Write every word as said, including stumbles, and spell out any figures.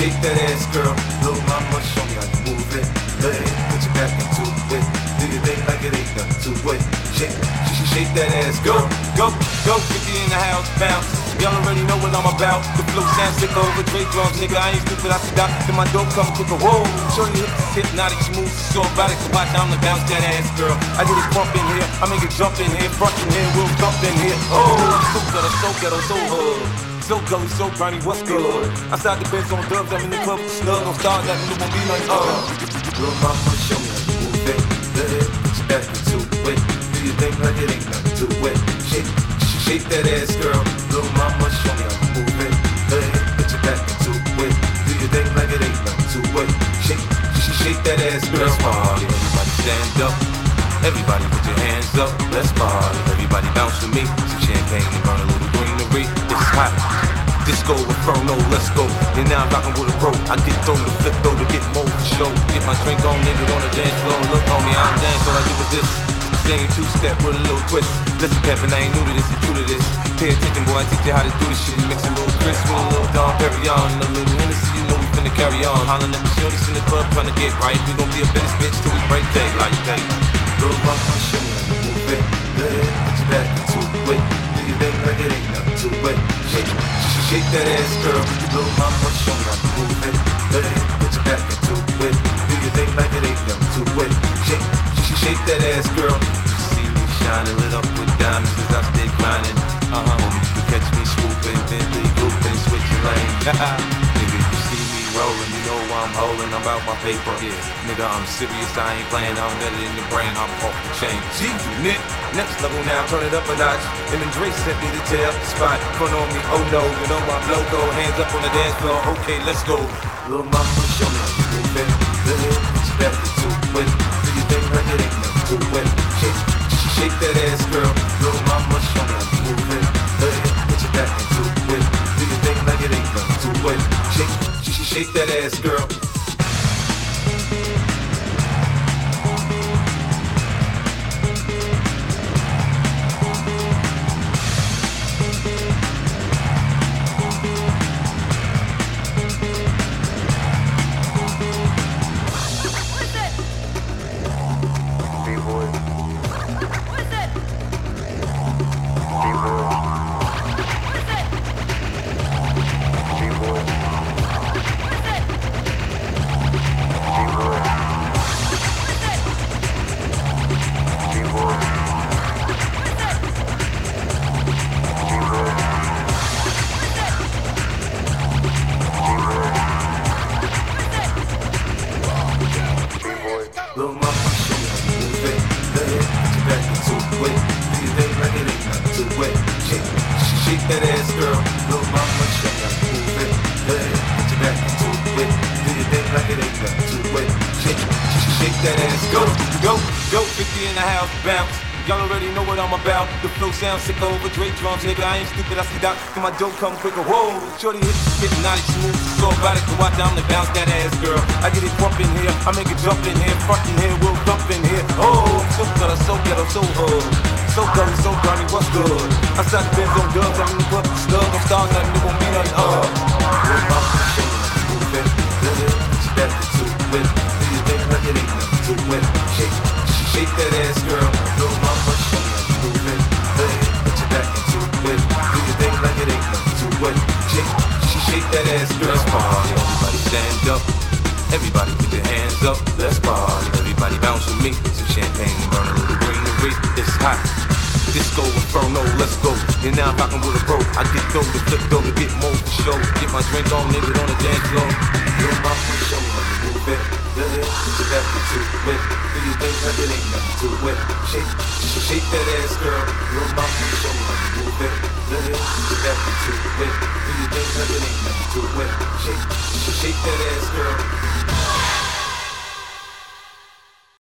shake that ass, girl. Little mama, show me how you move it. Let it put your back into it. Do your thing like it ain't nothing to it. Shake, shake, shake that ass, go, go, go. fifty in the house, bounce. Y'all already know what I'm about. The flow sounds sick over Dre drums, nigga. I ain't stupid, I stop. Then my dope come quicker. Whoa, shorty hips hypnotic, smooth, so erotic. So watch, I'm gonna bounce that ass, girl. I get it pump in here, I make it jump in here, front in here, we'll jump in here. Oh, I'm so ghetto, so ghetto, so hood. So gully, so grimy, what's good? Outside the Benz on dubs, I'm in the club with snug. On stars, that nigga won't be like, uh. Little mama, show me how you move it. Let it put your back into it. Do your thing like it ain't nothing to it. Shake, shake that ass, girl. Little mama, show me how you move it. Let it put your back into it. Do your thing like it ain't nothing to it. Shake, shake that ass, girl. Let's party, everybody stand up. Everybody put your hands up. Let's party, everybody bounce with me. Some champagne and burn a little greenery. It's hot. Disco Inferno, let's go. And now I'm rockin' with a bro. I get thrown to flip though to get more for show. Get my drink on, nigga on the dance floor. Look on me, I don't dance, all I do is this. Same two-step with a little twist. Listen, Pep, and I ain't new to this, it's true to this. Pay attention, boy, I teach you how to do this shit. Mix a little Chris with a little Dom Perignon. A little Hennessy, you know we finna carry on. Hollin' at the shorties in the club, tryna get right. We gon' be a business bitch till we break day, like day. Little mama, show me how you move it. Let it put your back into it. Do your thing like it ain't nothing to it. Shake, shake that ass, girl. Little mama, show me how you move it. Let it put your back into it. Do your thing like it ain't nothing to it. Shake, shake that ass, girl. You see me shining, lit up with diamonds as I stay grinding. Uh-huh. Homie, you catch me swooping, Bentley grouping, switching lanes. Nigga, you see me rolling, you know I'm holding, I'm about my paper. Yeah, nigga, I'm serious, I ain't playing, I'm better in the brain, I'm off the chain. G unit, next level now, turn it up a notch. And then Dre sent me to tell the spot, front on me, oh no, you know I'm logo, hands up on the dance floor, okay, let's go. Little mama, show me how you move it. Let it put your back into it. Do your thing like it ain't nothing to it. Shake, shake that ass, girl. Little mama, show me how you move it. Let it put your back into it. Do your thing like it ain't nothing to it. Shake, shake that ass, girl. Little mama, show me how you move it. Let it put your back into it. Do your thing like it ain't nothing to it. Shake, shake that ass, girl. Little mama, show me how you move it. Let it put your back into it. Do your thing like it ain't nothing to it. Shake, shake that ass, go, go, go. fifty in the house, bounce. Y'all already know what I'm about. The flow sounds sick over Dre drums, nigga. I ain't stupid, I see out. Then my dope come quicker. Whoa, shorty hips hypnotic, smooth, so erotic. So watch, I'm gonna bounce that ass, girl. I get it pump in here, I make it jump in here, front in here, we'll jump in here. Oh, I'm so ghetto, so ghetto, so hood. So gully, so grimy, what's good? Outside the Benz on dubs, I'm in the club with snug. On stars, nothing, it won't be nothing, uh. Little mama, show me how you move it. Let it put your back into it. Do your thing like it ain't nothing to it. Shake, shake that ass, girl. Little mama, show me how you move it. Let it put your back into it. Do your thing like it ain't nothing to it. Shake, shake that ass, girl. Let's party, everybody stand up. Everybody put your hands up. Let's party, everybody bounce with me. Some champagne and burn a little greenery. It's hot. Disco Inferno, let's go. And now I'm rockin' with a bro. I get dope to flip though to get more for show. Get my drink on, nigga on the dance floor. Little mama, show me how you move it. Let it put your back into it. Do your thing like it ain't nothing to it. Shake, shake that ass, girl. Little mama, show me how you move it. Let it put your back into it. Do your thing like it ain't nothing to it. Shake, shake that ass, girl.